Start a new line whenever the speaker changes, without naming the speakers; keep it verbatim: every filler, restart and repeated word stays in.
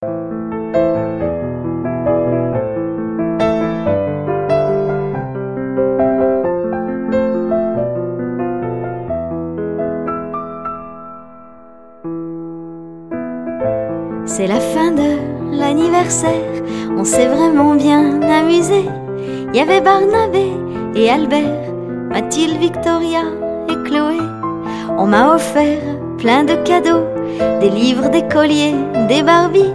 C'est la fin de l'anniversaire, on s'est vraiment bien amusé. Il y avait Barnabé et Albert, Mathilde, Victoria et Chloé. On m'a offert plein de cadeaux, des livres, des colliers, des Barbies.